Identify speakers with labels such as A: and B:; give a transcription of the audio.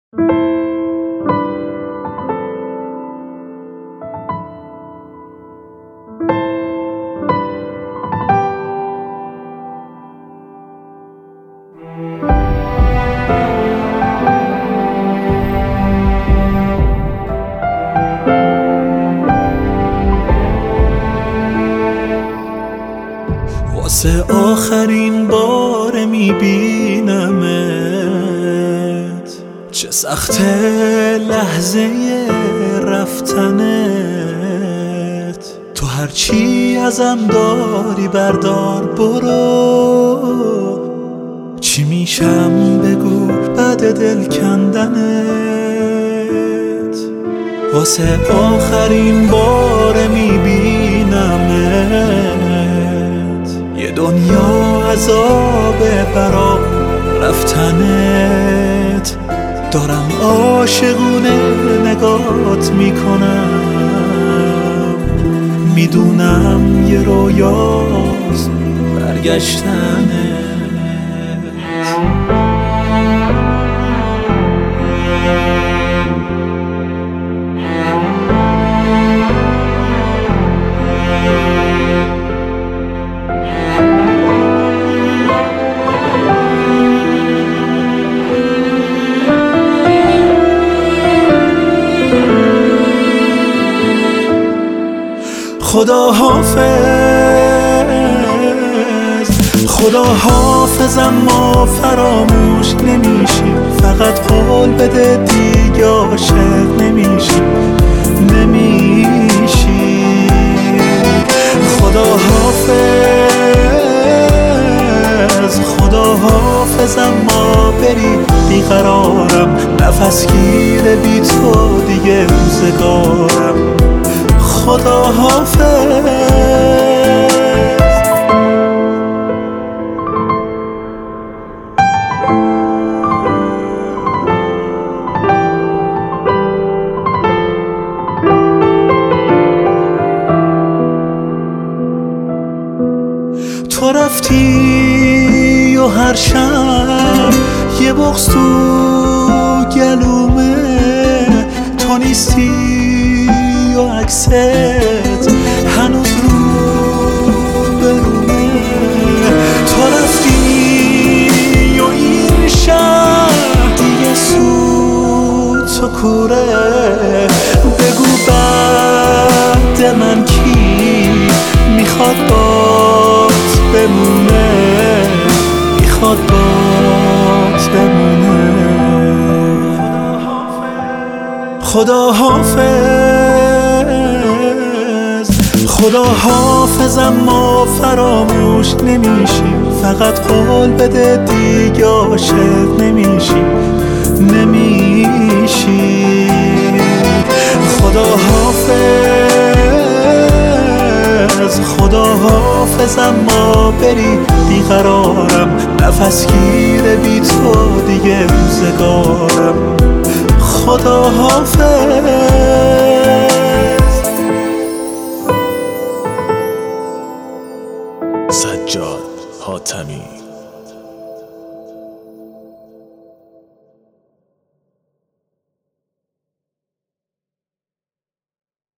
A: واسه آخرین بار میبینمت، چه سخت لحظه رفتنت. تو هرچی ازم داری بردار برو، چی میشم بگو بعد دل کندنت. واسه آخرین بار میبینمت، یه دنیا عذاب برا رفتنت. دارم عاشقونه نگات میکنم، میدونم یه رویاست برگشتنت. خدا حافظ، خدا حافظ، اما فراموش نمیشی. فقط قول بده دیگه عاشق نمیشی. خدا حافظ، خدا حافظ، اما بری بیقرارم. نفس گیره بی تو دیگه روزگارم. خدا حافظ. تو رفتی و هر شب یه بغض تو گلومه. تو نیستی و عکست هنوز رو برومه. تو رفتی و این شهر دیگه سوت و کوره. بگو بعد من کی میخواد بات بمونه، میخواد بات بمونه. خدا حافظ، خدا حافظ، اما فراموش نمیشی. فقط قول بده دیگه عاشق نمیشی. خدا حافظ، خدا حافظ، اما بری بیقرارم. نفس گیره بی تو دیگه روزگارم. خدا حافظ.
B: سجاد حاتمی.